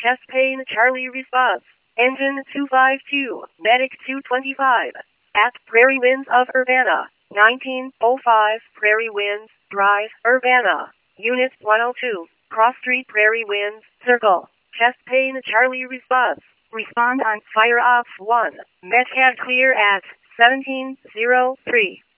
Chest pain, Charlie response. Engine 252, Medic 225. At Prairie Winds of Urbana. 1905, Prairie Winds, Drive, Urbana. Unit 102, Cross Street, Prairie Winds, Circle. Chest pain, Charlie response. Respond on Fire Ops 1. Medcat clear at 1703.